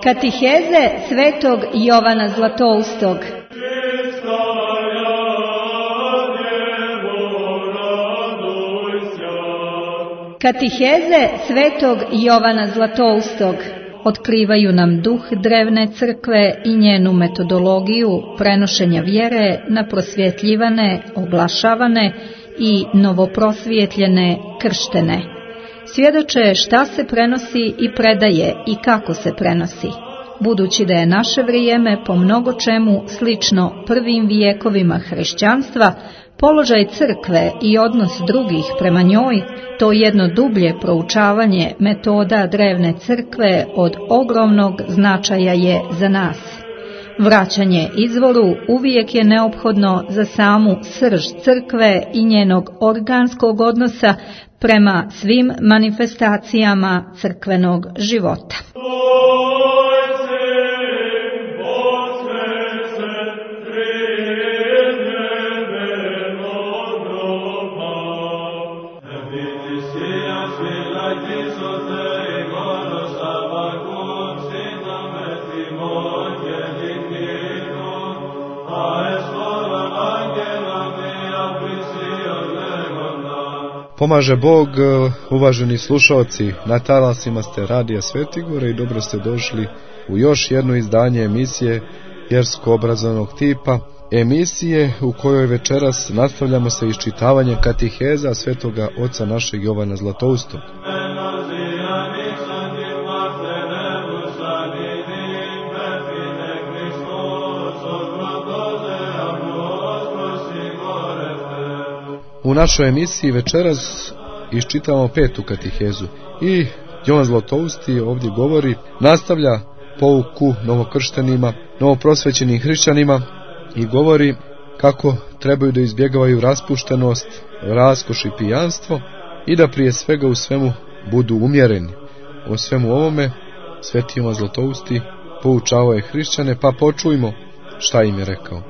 Katiheze svetog Jovana Zlatoustog. Katiheze svetog Jovana Zlatoustog otkrivaju nam duh drevne crkve i njenu metodologiju prenošenja vjere na prosvjetljivane, oglašavane i novoprosvjetljene krštene. Svjedoče šta se prenosi i predaje i kako se prenosi. Budući da je naše vrijeme po mnogo čemu slično prvim vijekovima hrišćanstva, položaj crkve i odnos drugih prema njoj, to jedno dublje proučavanje metoda drevne crkve od ogromnog značaja je za nas. Vraćanje izvoru uvijek je neophodno za samu srž crkve i njenog organskog odnosa prema svim manifestacijama crkvenog života. Pomaže Bog, uvaženi slušalci, na talasima ste Radija Svetigora i dobro ste došli u još jedno izdanje emisije vjersko-obrazovnog tipa, emisije u kojoj večeras nastavljamo sa iščitavanjem katiheza svetoga oca našeg Jovana Zlatoustog. U našoj emisiji večeras iščitavamo 5. katihezu i Jovan Zlatousti ovdje govori, nastavlja pouku novokrštenima, novoprosvećenim hrišćanima i govori kako trebaju da izbjegavaju raspuštenost, raskoš i pijanstvo i da prije svega u svemu budu umjereni. O svemu ovome sveti Jovan Zlatousti poučavao je hrišćane, pa počujmo šta im je rekao.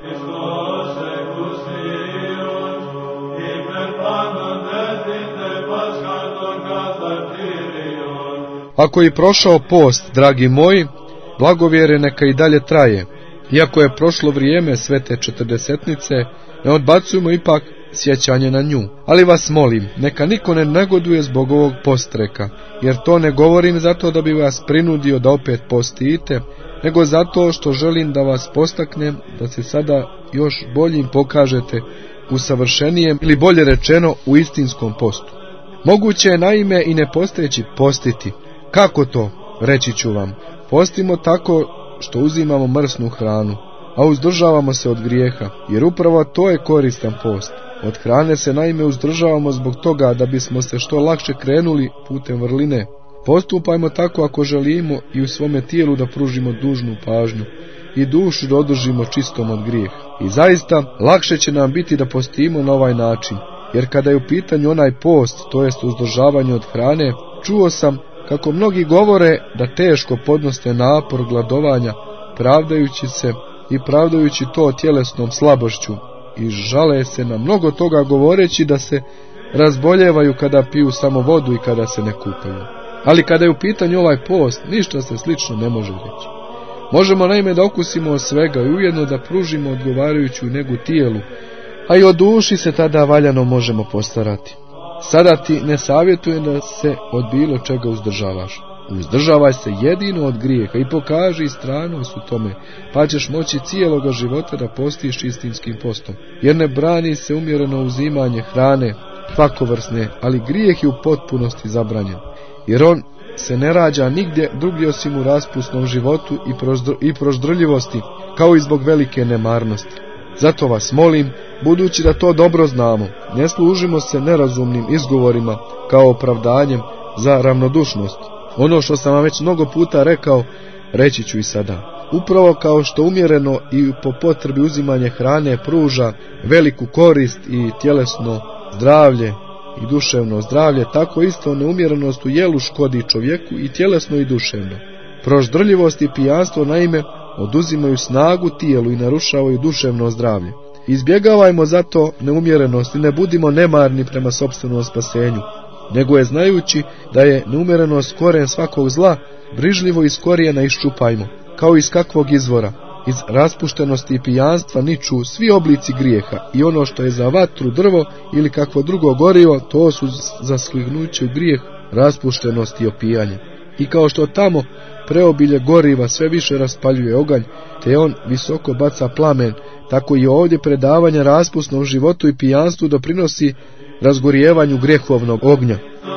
Ako je prošao post, dragi moji, blagovjere neka i dalje traje. Iako je prošlo vrijeme svete četrdesetnice, ne odbacujemo ipak sjećanje na nju. Ali vas molim, neka niko ne negoduje zbog ovog postreka, jer to ne govorim zato da bi vas prinudio da opet postite, nego zato što želim da vas postaknem da se sada još boljim pokažete u savršenijem ili bolje rečeno u istinskom postu. Moguće je naime i ne posteći postiti. Kako to? Reći ću vam. Postimo tako što uzimamo mrsnu hranu, a uzdržavamo se od grijeha, jer upravo to je koristan post. Od hrane se naime uzdržavamo zbog toga da bismo se što lakše krenuli putem vrline. Postupajmo tako ako želimo i u svome tijelu da pružimo dužnu pažnju i dušu da održimo čistom od grijeha. I zaista, lakše će nam biti da postimo na ovaj način, jer kada je u pitanju onaj post, to jest uzdržavanje od hrane, čuo sam kako mnogi govore da teško podnose napor gladovanja, pravdajući se i pravdajući to tjelesnom slabošću i žale se na mnogo toga govoreći da se razboljevaju kada piju samo vodu i kada se ne kupaju. Ali kada je u pitanju ovaj post, ništa se slično ne može reći. Možemo naime da okusimo od svega i ujedno da pružimo odgovarajuću negu tijelu, a i o duši se tada valjano možemo postarati. Sada ti ne savjetujem da se od bilo čega uzdržavaš. Uzdržavaj se jedino od grijeha i pokaži istranost u tome, pa ćeš moći cijeloga života da postiš istinskim postom. Jer ne brani se umjereno uzimanje hrane, svakovrsne, ali grijeh je u potpunosti zabranjen. Jer on se ne rađa nigdje drugdje osim u raspusnom životu i proždrljivosti, kao i zbog velike nemarnosti. Zato vas molim, budući da to dobro znamo, ne služimo se nerazumnim izgovorima kao opravdanjem za ravnodušnost. Ono što sam vam već mnogo puta rekao, reći ću i sada. Upravo kao što umjereno i po potrebi uzimanje hrane pruža veliku korist i tjelesno zdravlje i duševno zdravlje, tako isto neumjerenost u jelu škodi čovjeku i tjelesno i duševno. Proždrljivost i pijanstvo naime oduzimaju snagu tijelu i narušavaju duševno zdravlje. Izbjegavajmo zato neumjerenost i ne budimo nemarni prema sopstvenom spasenju. nego je znajući da je neumerenost koren svakog zla, brižljivo iz korijena iščupajmo, kao iz kakvog izvora. Iz raspuštenosti i pijanstva niču svi oblici grijeha i ono što je za vatru drvo ili kakvo drugo gorivo, to su za slihnuće u grijeh, raspuštenost i opijanje. I kao što tamo preobilje goriva sve više raspaljuje oganj, te on visoko baca plamen, tako i ovdje predavanje raspusnom životu i pijanstvu doprinosi razgorijevanju grijehovnog ognja.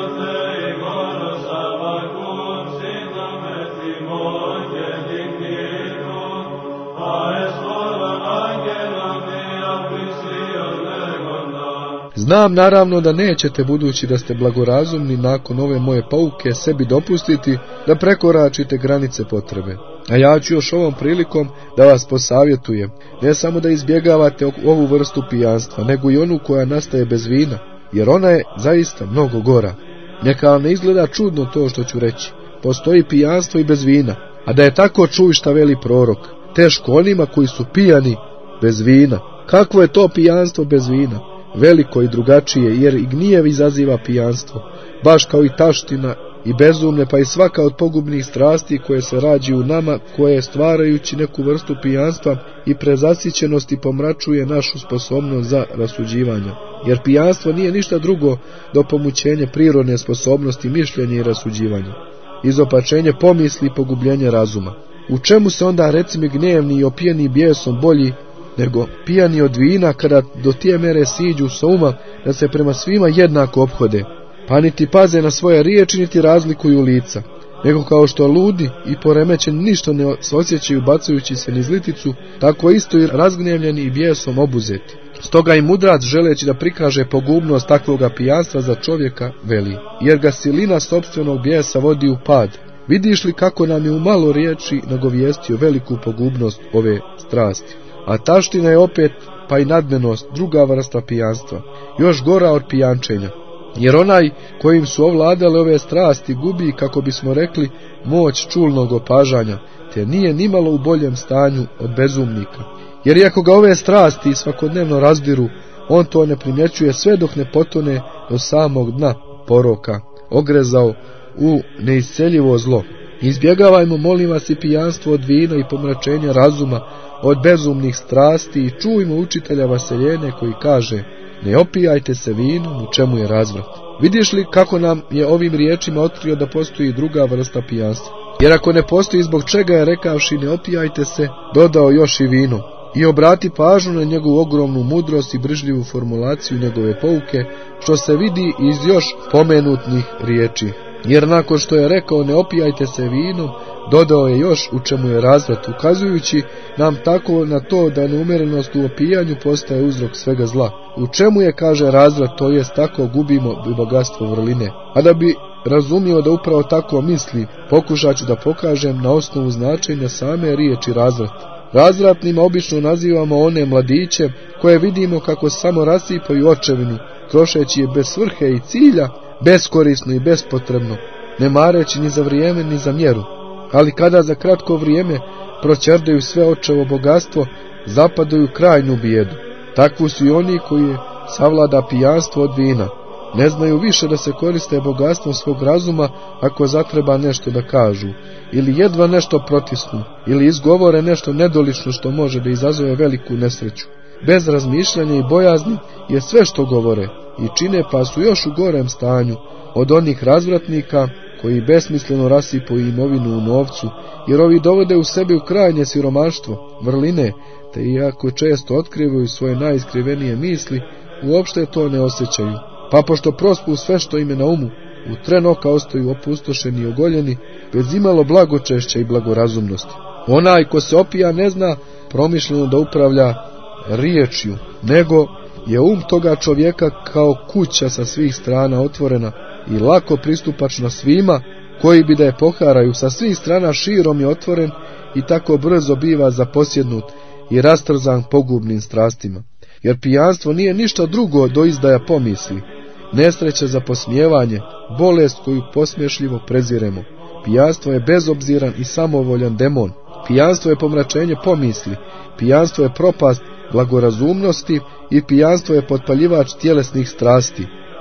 Znam naravno da nećete, budući da ste blagorazumni, nakon ove moje pouke sebi dopustiti da prekoračite granice potrebe. A ja ću još ovom prilikom da vas posavjetujem, ne samo da izbjegavate ovu vrstu pijanstva, nego i onu koja nastaje bez vina, jer ona je zaista mnogo gora. Neka vam ne izgleda čudno to što ću reći. Postoji pijanstvo i bez vina, a da je tako, čuj šta veli prorok. Teško onima koji su pijani bez vina. Kakvo je to pijanstvo bez vina? Veliko i drugačije, jer i gnjev izaziva pijanstvo, baš kao i taština i bezumne, pa i svaka od pogubnih strasti koje se rađaju u nama, koje stvarajući neku vrstu pijanstva i prezasićenosti pomračuje našu sposobnost za rasuđivanje. Jer pijanstvo nije ništa drugo do pomućenje prirodne sposobnosti mišljenja i rasuđivanja, izopačenje pomisli i pogubljenje razuma. U čemu se onda, recimo, gnjevni i opijeni bijesom bolji nego pijani od vina, kada do tije mere siđu sa uma da se prema svima jednako ophode, pa niti paze na svoje riječi, niti razlikuju lica, nego kao što ludi i poremećeni ništa ne osjećaju bacajući se niz liticu, tako isto i razgnjevljeni i bijesom obuzeti. Stoga i mudrac, želeći da prikaže pogubnost takvoga pijanstva za čovjeka, veli, jer ga silina sopstvenog bijesa vodi u pad. Vidiš li kako nam je u malo riječi nagovijestio veliku pogubnost ove strasti? A taština je opet, pa i nadmenost, druga vrsta pijanstva, još gora od pijančenja. Jer onaj kojim su ovladale ove strasti gubi, kako bismo rekli, moć čulnog opažanja, te nije nimalo u boljem stanju od bezumnika. Jer iako ga ove strasti svakodnevno razdiru, on to ne primjećuje sve dok ne potone do samog dna poroka, ogrezao u neisceljivo zlo. Izbjegavajmo, molim vas, i pijanstvo od vina i pomračenja razuma, od bezumnih strasti, i čujmo učitelja Vaseljene koji kaže: ne opijajte se vinom, u čemu je razvrat. Vidiš li kako nam je ovim riječima otkrio da postoji druga vrsta pijanstva? Jer ako ne postoji, zbog čega je rekavši ne opijajte se, dodao još i vino? I obrati pažnju na njegovu ogromnu mudrost i brižljivu formulaciju njegove pouke, što se vidi iz još pomenutnih riječi. Jer nakon što je rekao ne opijajte se vinom, dodao je još u čemu je razvrat, ukazujući nam tako na to da neumerenost u opijanju postaje uzrok svega zla. U čemu je, kaže, razvrat, to jest tako gubimo bogatstvo vrline. A da bi razumio da upravo tako misli, pokušat ću da pokažem na osnovu značenja same riječi razvrat. Razvratnima obično nazivamo one mladiće koje vidimo kako samo rasipaju očevinu, trošeći je bez svrhe i cilja, beskorisno i bespotrebno, ne mareći ni za vrijeme ni za mjeru. Ali kada za kratko vrijeme proćerdaju sve očevo bogatstvo, zapadaju krajnju bijedu. Takvu su i oni koji savlada pijanstvo od vina. Ne znaju više da se koriste bogatstvom svog razuma ako zatreba nešto da kažu, ili jedva nešto protisnu, ili izgovore nešto nedolično što može da izazove veliku nesreću. Bez razmišljanja i bojazni je sve što govore i čine, pa su još u gorem stanju od onih razvratnika koji besmisleno rasipuju imovinu u novcu, jer ovi dovode u sebi u krajnje siromaštvo, vrline, te iako često otkrivaju svoje najiskrivenije misli, uopšte to ne osjećaju. Pa pošto prospu sve što im je na umu, u tren oka ostaju opustošeni i ogoljeni, bez imalo blagočešća i blagorazumnosti. Onaj ko se opija ne zna promišljeno da upravlja riječju, nego je toga čovjeka kao kuća sa svih strana otvorena i lako pristupačna svima koji bi da je poharaju, sa svih strana širom je otvoren i tako brzo biva zaposjednut i rastrzan pogubnim strastima. Jer pijanstvo nije ništa drugo do izdaja pomisli, nesreća za posmijevanje, bolest koju posmješljivo preziremo. Pijanstvo je bezobziran i samovoljan demon. Pijanstvo je pomračenje pomisli, pijanstvo je propast blagorazumnosti i pijanstvo je potpaljivač tjelesnih strasti.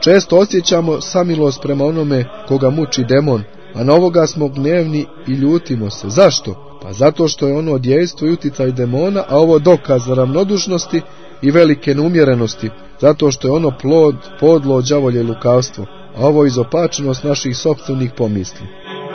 Često osjećamo samilost prema onome koga muči demon, a na ovoga smo gnevni i ljutimo se. Zašto? Pa zato što je ono djejstvo i uticaj demona, a ovo dokaz ravnodušnosti i velike neumjerenosti, zato što je ono plod, podlo, đavolje i lukavstvo, a ovo izopačenost naših sopstvenih pomisli.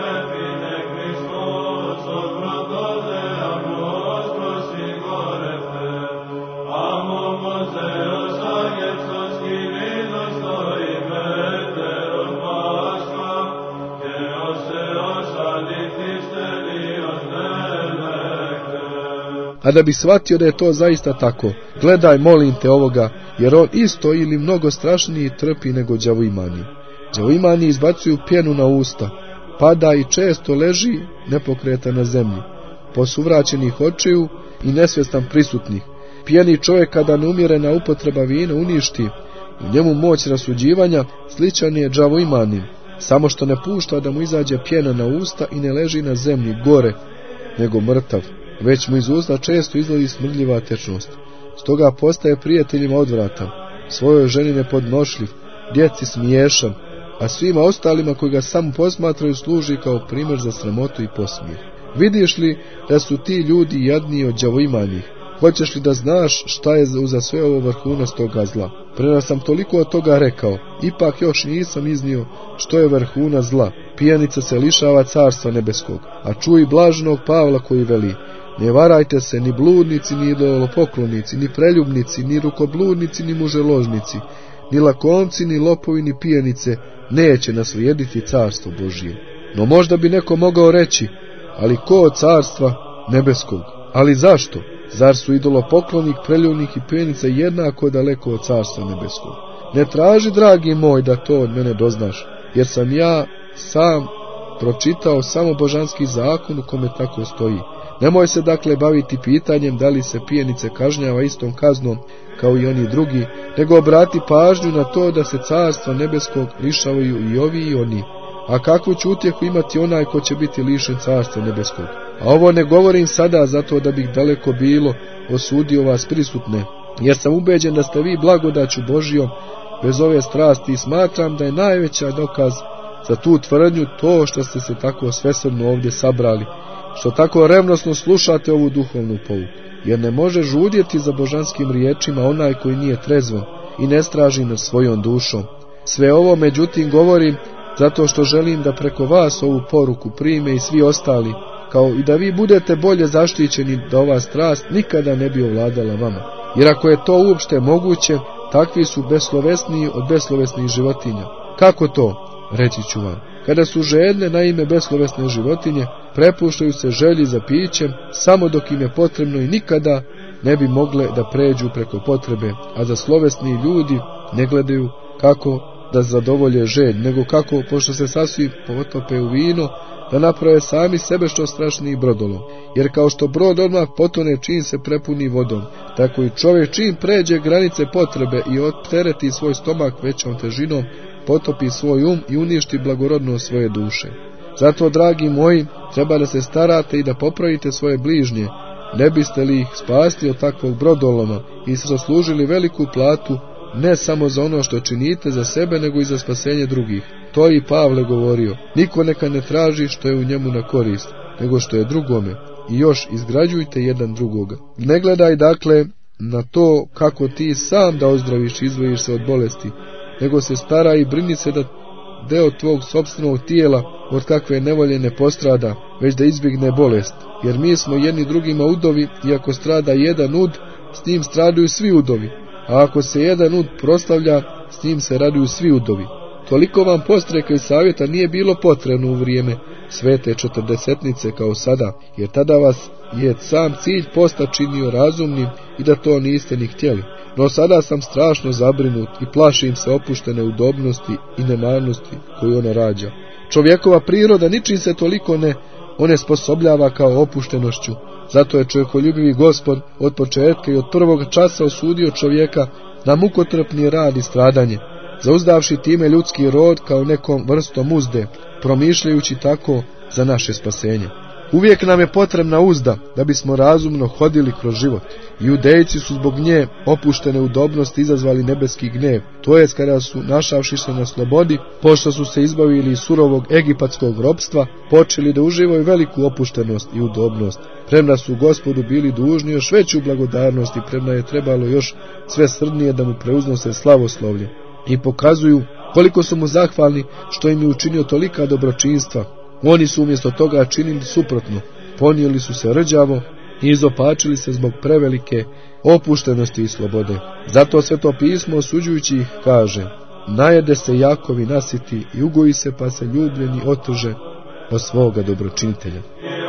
A da bi shvatio da je to zaista tako, gledaj, molim te, ovoga, jer on isto ili mnogo strašniji trpi nego đavoimani. Đavoimani izbacuju pjenu na usta, pada i često leži nepokretan na zemlji, posuvraćenih očiju i nesvjestan prisutnih. Pijani čovjek kada neumjerena upotreba vina uništi u njemu moć rasuđivanja, sličan je đavoimanim, samo što ne pušta da mu izađe pjena na usta i ne leži na zemlji gore nego mrtav, već mu iz usta često izlazi smrdljiva tečnost. Stoga postaje prijateljima odvratan, svojoj ženi nepodnošljiv, djeci smiješan, a svima ostalima koji ga samo posmatraju služi kao primjer za sramotu i posmijeh. Vidiš li da su ti ljudi jadniji od đavoimanjih? Hoćeš li da znaš šta je za sve ovo vrhunac toga zla? Prema sam toliko od toga rekao, ipak još nisam iznio što je vrhunac zla. Pijanica se lišava carstva nebeskog, a čuj blaženog Pavla koji veli: ne varajte se, ni bludnici, ni idolopoklonici, ni preljubnici, ni rukobludnici, ni muželožnici, ni lakomci, ni lopovi, ni pijanice neće naslijediti carstvo Božije. No možda bi neko mogao reći: ali ko od carstva nebeskog? Ali zašto? Zar su idolopoklonik, preljubnik i pijanica jednako daleko od carstva nebeskog? Ne traži, dragi moj, da to od mene doznaš, jer sam ja sam pročitao samo božanski zakon u kome tako stoji. Nemoj se dakle baviti pitanjem da li se pijanice kažnjava istom kaznom kao i oni drugi, nego obrati pažnju na to da se carstva nebeskog lišavaju i ovi i oni. A kakvu će utjehu imati onaj ko će biti lišen carstva nebeskog? A ovo ne govorim sada zato da bih daleko bilo osudio vas prisutne, jer sam ubeđen da ste vi blagodaću Božijom bez ove strasti i smatram da je najveća dokaz za tu tvrdnju to što ste se tako svesrdno ovdje sabrali, što tako revnosno slušate ovu duhovnu pouku, jer ne može žudjeti za božanskim riječima onaj koji nije trezven i ne straži nad svojom dušom. Sve ovo međutim govorim zato što želim da preko vas ovu poruku prime i svi ostali, kao i da vi budete bolje zaštićeni da ova strast nikada ne bi ovladala vama. Jer ako je to uopšte moguće, takvi su beslovesniji od beslovesnih životinja. Kako to? Reći ću vam. Kada su žedne na ime beslovesne životinje, prepuštaju se želji za pićem samo dok im je potrebno i nikada ne bi mogle da pređu preko potrebe, a za slovesni ljudi ne gledaju kako da zadovolje želj, nego kako, pošto se sasvim potope u vino, da naprave sami sebe što strašniji brodolom. Jer kao što brod odmah potone čim se prepuni vodom, tako i čovjek čim pređe granice potrebe i optereti svoj stomak većom težinom, potopi svoj i uništi blagorodno svoje duše. Zato, dragi moji, treba da se starate i da popravite svoje bližnje, ne biste li ih spasli od takvog brodoloma i zaslužili veliku platu, ne samo za ono što činite za sebe, nego i za spasenje drugih. To je i Pavle govorio: niko neka ne traži što je u njemu na korist, nego što je drugome, i još izgrađujte jedan drugoga. Ne gledaj dakle na to kako ti sam da ozdraviš i izdvojiš se od bolesti, nego se staraj i brini se da deo tvog sopstvenog tijela od kakve nevolje ne postrada, već da izbjegne bolest. Jer mi smo jedni drugima udovi, i ako strada jedan ud, s njim stradaju svi udovi, a ako se jedan ud proslavlja, s njim se raduju svi udovi. Toliko vam postreka i savjeta nije bilo potrebno u vrijeme svete četrdesetnice kao sada, jer tada vas je sam cilj posta činio razumnim i da to niste ni htjeli. No sada sam strašno zabrinut i plašim se opuštene udobnosti i nemarnosti koju ona rađa. Čovjekova priroda ničim se toliko ne onesposobljava kao opuštenošću. Zato je čovjekoljubivi Gospod od početka i od prvog časa osudio čovjeka na mukotrpni rad i stradanje, zauzdavši time ljudski rod kao nekom vrstom uzde, promišljajući tako za naše spasenje. Uvijek nam je potrebna uzda da bismo razumno hodili kroz život. Judejci su zbog nje opuštene udobnosti izazvali nebeski gnjev, to jest kada su, našavši se na slobodi, pošto su se izbavili iz surovog egipatskog ropstva, počeli da uživaju veliku opuštenost i udobnost. Premda su Gospodu bili dužni još veću blagodarnost i premda je trebalo još sve srdnije da mu preuznose slavoslovlje i pokazuju koliko su mu zahvalni što im je učinio tolika dobročinstva. Oni su umjesto toga činili suprotno, ponijeli su se rđavo i izopačili se zbog prevelike opuštenosti i slobode. Zato Sveto pismo osuđujući ih kaže: najede se Jakov i nasiti i ugoji se, pa se ljubljeni otrže od svoga dobročinitelja.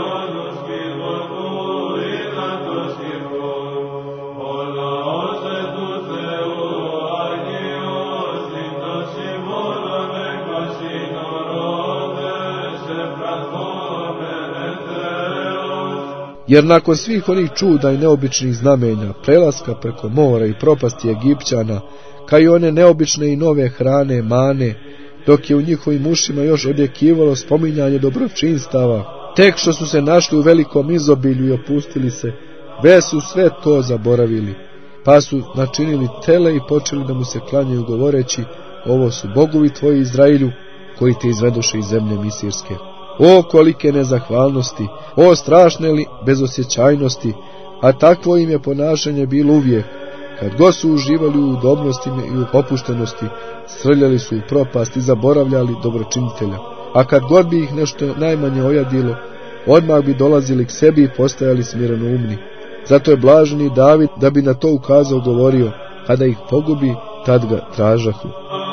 Jer nakon svih onih čuda i neobičnih znamenja, prelaska preko mora i propasti Egipćana, kao i one neobične i nove hrane, mane, dok je u njihovim ušima još odjekivalo spominjanje dobročinstava, tek što su se našli u velikom izobilju i opustili se, već su sve to zaboravili, pa su načinili tele i počeli da mu se klanjaju govoreći: ovo su bogovi tvoji Izrailju, koji te izvedoše iz zemlje Misirske. O kolike nezahvalnosti, o strašne li bezosjećajnosti, a takvo im je ponašanje bilo uvijek. Kad god su uživali u udobnostima i u opuštenosti, srljali su u propast i zaboravljali dobročinitelja. A kad god bi ih nešto najmanje ojadilo, odmah bi dolazili k sebi i postajali smirenoumni. Zato je blaženi David, da bi na to ukazao, govorio: kada ih pogubi, tad ga tražahu.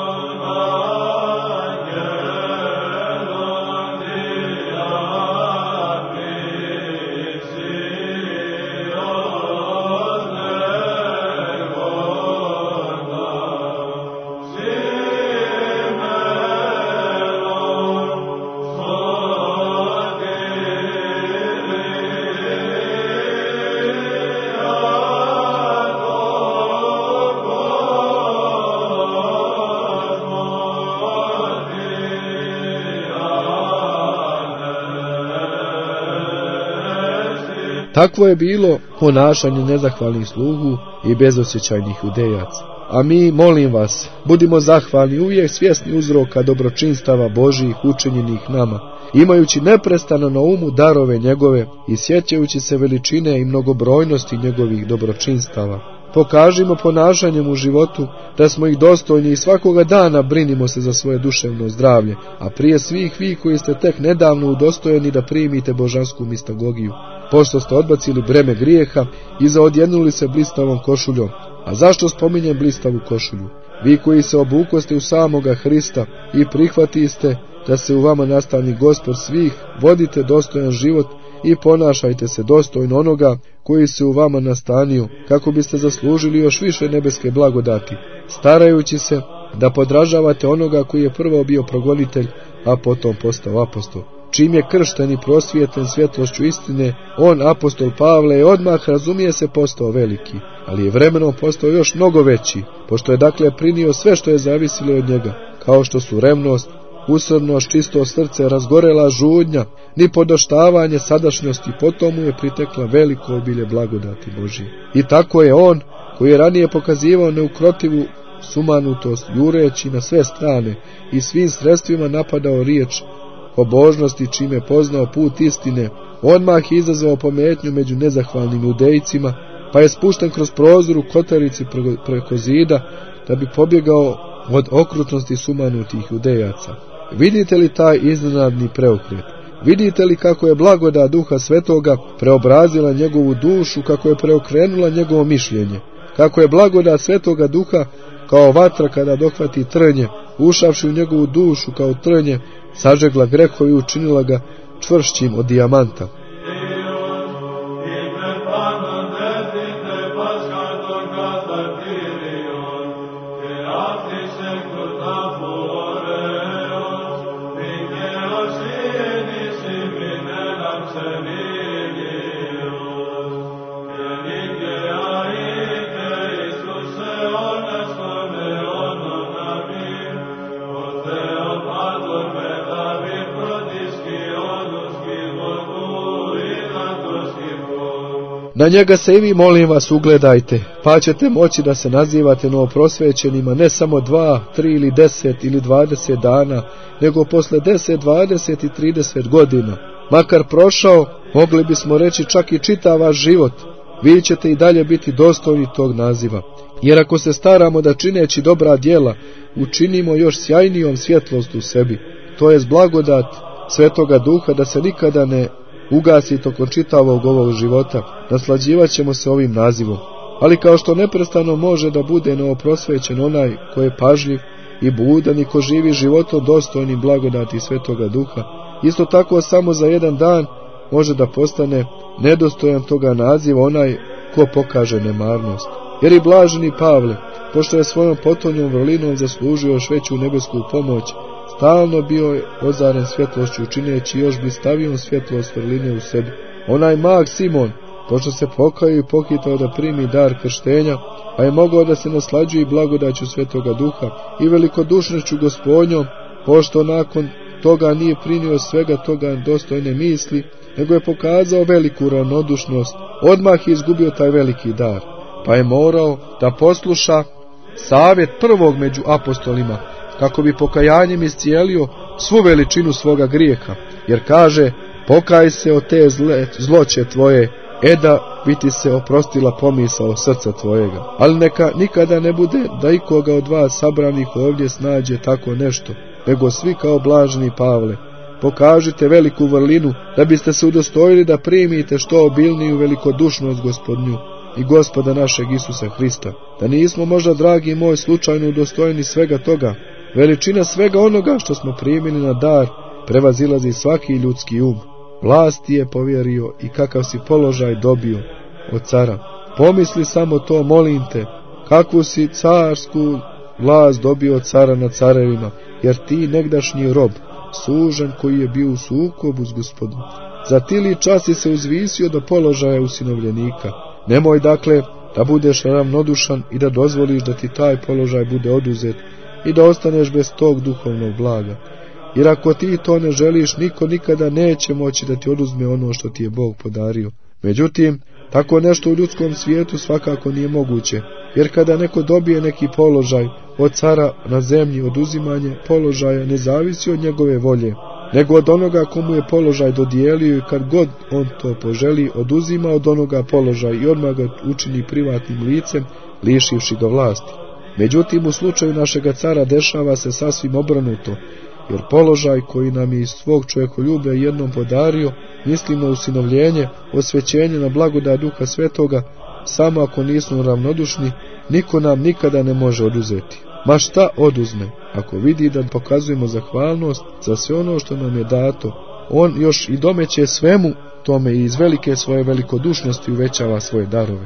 Takvo je bilo ponašanje nezahvalnih slugu i bezosjećajnih Judejaca. A mi, molim vas, budimo zahvalni, uvijek svjesni uzroka dobročinstava Božjih učinjenih nama, imajući neprestano na umu darove njegove i sjećajući se veličine i mnogobrojnosti njegovih dobročinstava. Pokažimo ponašanjem u životu da smo ih dostojni i svakoga dana brinimo se za svoje duševno zdravlje, a prije svih vi koji ste tek nedavno udostojeni da primite božansku mistagogiju, pošto ste odbacili breme grijeha i zaodjenuli se blistavom košuljom. A zašto spominjem blistavu košulju? Vi koji se obukoste u samoga Hrista i prihvatiste da se u vama nastani Gospod svih, vodite dostojan život i ponašajte se dostojno onoga koji se u vama nastanio, kako biste zaslužili još više nebeske blagodati, starajući se da podražavate onoga koji je prvo bio progonitelj, a potom postao apostol. Čim je kršten i prosvijetljen svjetlošću istine, on, apostol Pavle, je odmah, razumije se, postao veliki, ali je vremenom postao još mnogo veći, pošto je dakle prinio sve što je zavisilo od njega, kao što su revnost, usrdnost, čisto srce, razgorela žudnja, ni podoštavanje sadašnjosti, potom mu je pritekla veliko obilje blagodati Božije. I tako je on, koji je ranije pokazivao neukrotivu sumanutost, jureći na sve strane i svim sredstvima napadao riječ pobožnosti, čime poznao put istine, odmah je izazvao pometnju među nezahvalnim Judejcima, pa je spušten kroz prozor u kotarici preko zida, da bi pobjegao od okrutnosti sumanutih Judejaca. Vidite li taj iznenadni preokret? Vidite li kako je blagodat Duha Svetoga preobrazila njegovu dušu, kako je preokrenula njegovo mišljenje? Kako je blagodat Svetoga Duha kao vatra kada dohvati trnje, ušavši u njegovu dušu kao trnje, sažegla grehove i učinila ga čvršćim od dijamanta. Ador me da vi prodisci odus Na njega se i vi, molim vas, ugledajte, pa ćete moći da se nazivate novoprosvećenima ne samo 2, 3 ili 10 ili 20 dana, nego posle 10, 20 i 30 godina. Makar prošao, mogli bismo reći čak i čitav vaš život, vi ćete i dalje biti dostojni tog naziva. Jer ako se staramo da čineći dobra djela, učinimo još sjajnijom svjetlost u sebi, to je blagodat Svetoga Duha da se nikada ne ugasi tokom čitavog ovog života, naslađivat ćemo se ovim nazivom. Ali kao što neprestano može da bude novoprosvećen onaj ko je pažljiv i budan i ko živi životom dostojnim blagodati Svetoga Duha, isto tako samo za jedan dan može da postane nedostojan toga naziva onaj ko pokaže nemarnost. Jer i blaženi Pavle, pošto je svojom potonjom vrlinom zaslužio još veću nebesku pomoć, stalno bio je ozaren svjetlošću, čineći još blistavijom svjetlost vrline u sebi. Onaj mag Simon, pošto se pokajao i pohitao da primi dar krštenja, a je mogao da se naslađuje i blagodaću Svetoga Duha i velikodušnošću Gospodnjom, pošto nakon toga nije primio svega toga dostojne misli, nego je pokazao veliku ravnodušnost, odmah je izgubio taj veliki dar, pa je morao da posluša savjet prvog među apostolima, kako bi pokajanjem iscijelio svu veličinu svoga grijeha, jer kaže, pokaj se od te zloće tvoje, da bi ti se oprostila pomisao srca tvojega. Ali neka nikada ne bude da ikoga od vas sabranih ovdje snađe tako nešto, nego svi kao blaženi Pavle, pokažite veliku vrlinu, da biste se udostojili da primite što obilniju velikodušnost Gospodnju i Gospoda našeg Isusa Hrista. Da nismo možda, dragi moj, slučajno udostojeni svega toga, veličina svega onoga što smo primili na dar prevazilazi svaki ljudski um. Vlast ti je povjerio i kakav si položaj dobio od cara. Pomisli samo to, molim te, kakvu si carsku vlast dobio od cara nad carevima, jer ti negdašnji rob, sužen koji je bio u sukobu s Gospodom. Za tili čas si se uzvisio do položaja usinovljenika. Nemoj dakle da budeš ravnodušan i da dozvoliš da ti taj položaj bude oduzet i da ostaneš bez tog duhovnog blaga. Jer ako ti to ne želiš, niko nikada neće moći da ti oduzme ono što ti je Bog podario. Međutim, tako nešto u ljudskom svijetu svakako nije moguće, jer kada neko dobije neki položaj od cara na zemlji, oduzimanje položaja ne zavisi od njegove volje, nego od onoga komu je položaj dodijelio, i kad god on to poželi, oduzima od onoga položaj i odmah ga učini privatnim licem, lišivši ga vlasti. Međutim, u slučaju našega cara dešava se sasvim obrnuto, jer položaj koji nam je iz svog čovjekoljublja jednom podario, mislim na usinovljenje, osvećenje na blagodat Duha Svetoga, samo ako nismo ravnodušni, niko nam nikada ne može oduzeti. Ma šta oduzme, ako vidi da pokazujemo zahvalnost za sve ono što nam je dato, on još i domeće svemu tome i iz velike svoje velikodušnosti uvećava svoje darove.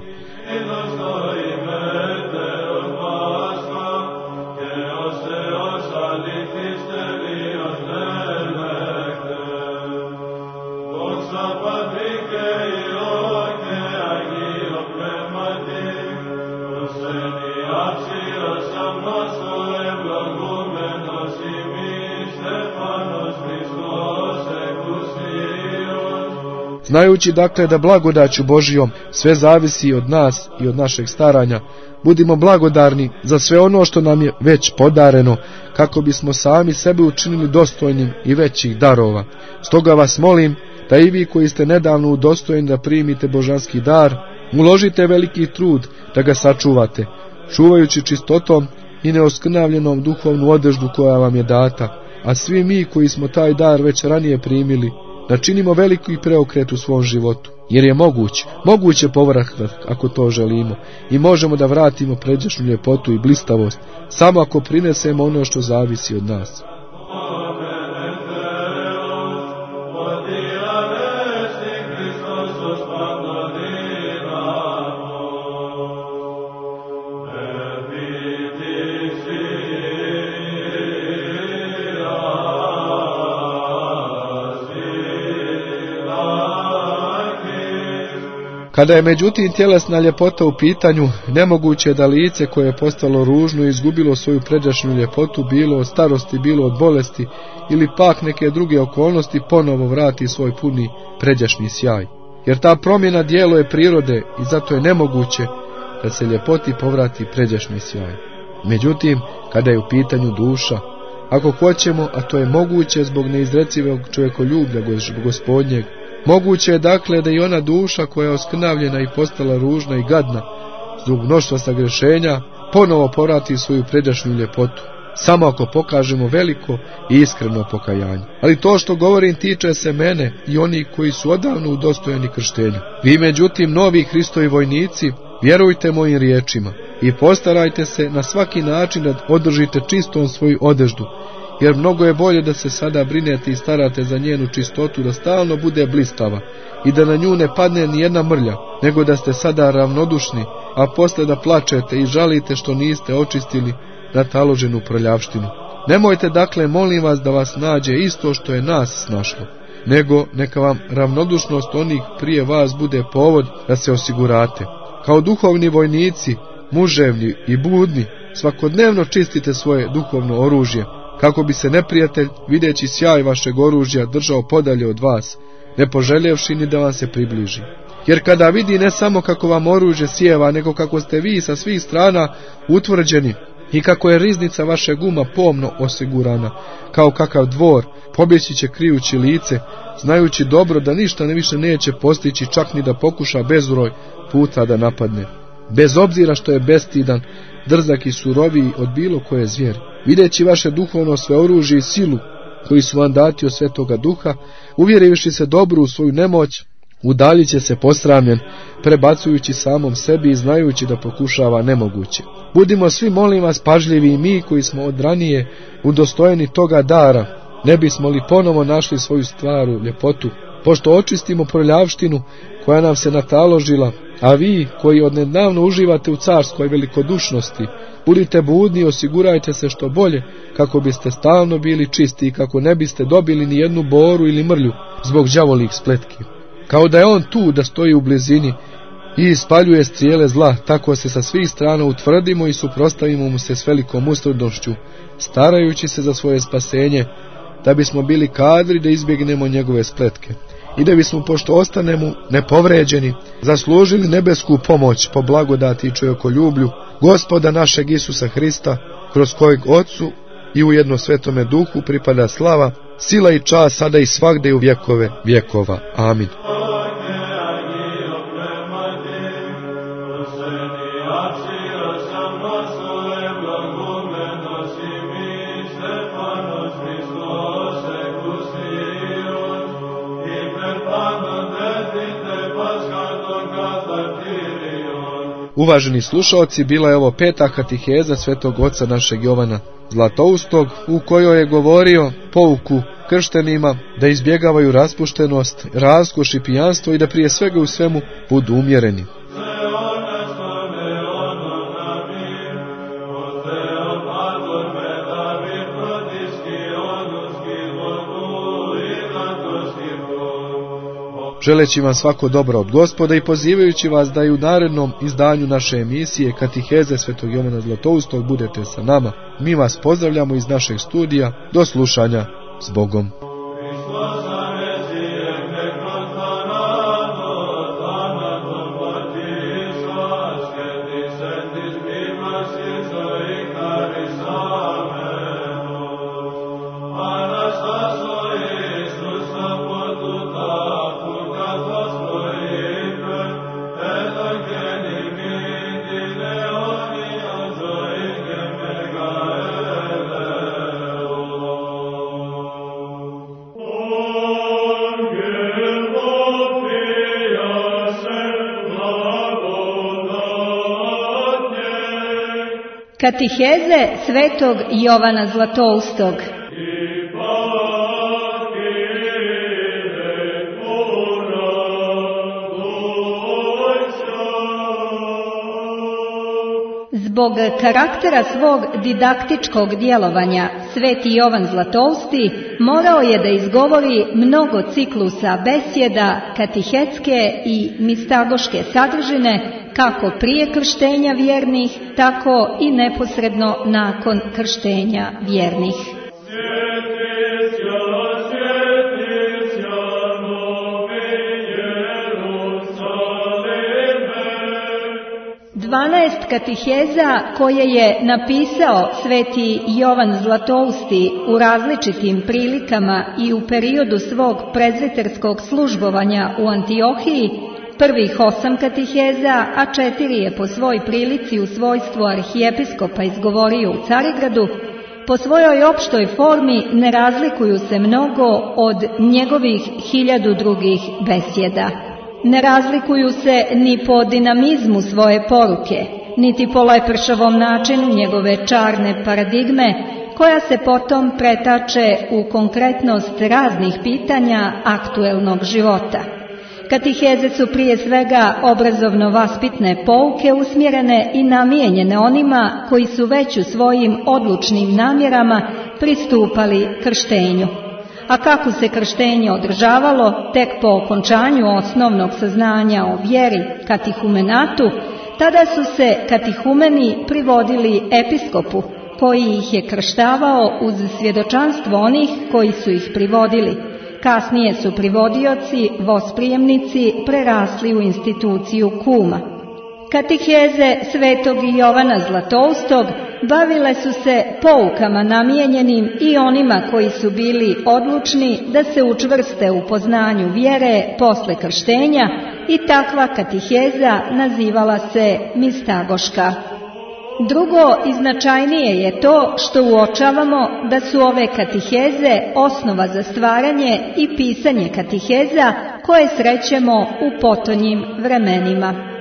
Znajući dakle da blagodaću Božijom sve zavisi od nas i od našeg staranja, budimo blagodarni za sve ono što nam je već podareno, kako bismo sami sebe učinili dostojnim i većih darova. Stoga vas molim da i vi koji ste nedavno udostojeni da primite božanski dar, uložite veliki trud da ga sačuvate, čuvajući čistotom i neoskrnavljenom duhovnu odeždu koja vam je data, a svi mi koji smo taj dar već ranije primili, da činimo veliki preokret u svom životu, jer je moguće povratak ako to želimo, i možemo da vratimo pređašnju ljepotu i blistavost, samo ako prinesemo ono što zavisi od nas. Kada je međutim tjelesna ljepota u pitanju, nemoguće je da lice koje je postalo ružno i izgubilo svoju pređašnju ljepotu, bilo od starosti, bilo od bolesti ili pak neke druge okolnosti, ponovo vrati svoj puni pređašnji sjaj. jer ta promjena dijelo je prirode i zato je nemoguće da se ljepoti povrati pređašnji sjaj. Međutim, kada je u pitanju duša, ako hoćemo, a to je moguće zbog neizrecivog čovjekoljublja Gospodnjeg, moguće je dakle da i ona duša koja je oskrnavljena i postala ružna i gadna zbog mnoštva sagrešenja, ponovo povrati svoju pređašnju ljepotu, samo ako pokažemo veliko i iskreno pokajanje. Ali to što govorim tiče se mene i onih koji su odavno udostojeni krštenju. Vi međutim, novi Hristovi vojnici, vjerujte mojim riječima i postarajte se na svaki način da održite čistom svoju odeždu, jer mnogo je bolje da se sada brinete i starate za njenu čistotu, da stalno bude blistava i da na nju ne padne ni jedna mrlja, nego da ste sada ravnodušni, a posle da plačete i žalite što niste očistili nataloženu prljavštinu. Nemojte dakle, molim vas, da vas nađe isto što je nas snašlo, nego neka vam ravnodušnost onih prije vas bude povod da se osigurate. Kao duhovni vojnici, muževni i budni, svakodnevno čistite svoje duhovno oružje, kako bi se neprijatelj, videći sjaj vašeg oružja, držao podalje od vas, ne poželjevši ni da vam se približi. Jer kada vidi ne samo kako vam oružje sjeva, nego kako ste vi sa svih strana utvrđeni i kako je riznica vašeg uma pomno osigurana, kao kakav dvor, pobjeći će krijući lice, znajući dobro da ništa više neće postići, čak ni da pokuša bezbroj puta da napadne. Bez obzira što je bestidan, drzak i suroviji od bilo koje zvijeri. Videći vaše duhovno sve oružje i silu koji su vam dati od Svetoga Duha, uvjerivši se dobro u svoju nemoć, udaljit će se posramljen, prebacujući samom sebi i znajući da pokušava nemoguće. Budimo svi, molim vas, pažljivi i mi koji smo od ranije udostojeni toga dara, ne bismo li ponovo našli svoju stvaru ljepotu, pošto očistimo prljavštinu koja nam se nataložila, a vi koji odnedavno uživate u carskoj velikodušnosti, budite budni i osigurajte se što bolje, kako biste stalno bili čisti i kako ne biste dobili ni jednu boru ili mrlju zbog đavolih spletki. Kao da je on tu da stoji u blizini i ispaljuje strijele zla, tako se sa svih strana utvrdimo i suprotstavimo mu se s velikom ustrajnošću, starajući se za svoje spasenje, da bismo bili kadri da izbjegnemo njegove spletke i da bismo, pošto ostanemo nepovređeni, zaslužili nebesku pomoć po blagodati i čovjekoljublju Gospoda našeg Isusa Hrista, kroz kojeg Otcu i ujedno Svetome Duhu pripada slava, sila i čast sada i svagde u vjekove vjekova. Amin. Uvaženi slušalci, bila je ovo 5. katiheza Svetog Oca našeg Jovana Zlatoustog, u kojoj je govorio pouku krštenima da izbjegavaju raspuštenost, raskoš i pijanstvo i da prije svega u svemu budu umjereni. Želeći vam svako dobro od Gospoda i pozivajući vas da i u narednom izdanju naše emisije Katiheze Svetog Jovana Zlatoustog budete sa nama. Mi vas pozdravljamo iz našeg studija. Do slušanja. S Bogom. Katiheze Svetog Jovana Zlatoustog. Zbog karaktera svog didaktičkog djelovanja, Sveti Jovan Zlatousti morao je da izgovori mnogo ciklusa besjeda, katihetske i mistagoške sadržine, kako prije krštenja vjernih, tako i neposredno nakon krštenja vjernih. 12 katiheza koje je napisao sveti Jovan Zlatousti u različitim prilikama i u periodu svog prezviterskog službovanja u Antiohiji, prvih 8 katiheza, a 4 je po svoj prilici u svojstvu arhijepiskopa izgovorio u Carigradu, po svojoj opštoj formi ne razlikuju se mnogo od njegovih 1000 drugih besjeda. Ne razlikuju se ni po dinamizmu svoje poruke, niti po lepršavom načinu njegove čarne paradigme, koja se potom pretače u konkretnost raznih pitanja aktuelnog života. Katiheze su prije svega obrazovno-vaspitne pouke usmjerene i namijenjene onima koji su već u svojim odlučnim namjerama pristupali krštenju. A kako se krštenje održavalo tek po okončanju osnovnog saznanja o vjeri, katihumenatu, tada su se katihumeni privodili episkopu, koji ih je krštavao uz svjedočanstvo onih koji su ih privodili. Kasnije su privodioci, vosprijemnici, prerasli u instituciju kuma. Katiheze svetog Jovana Zlatoustog bavile su se poukama namijenjenim i onima koji su bili odlučni da se učvrste u poznanju vjere posle krštenja, i takva katiheza nazivala se mistagoška. Drugo i značajnije je to što uočavamo da su ove katiheze osnova za stvaranje i pisanje katiheza koje srećemo u potonjim vremenima.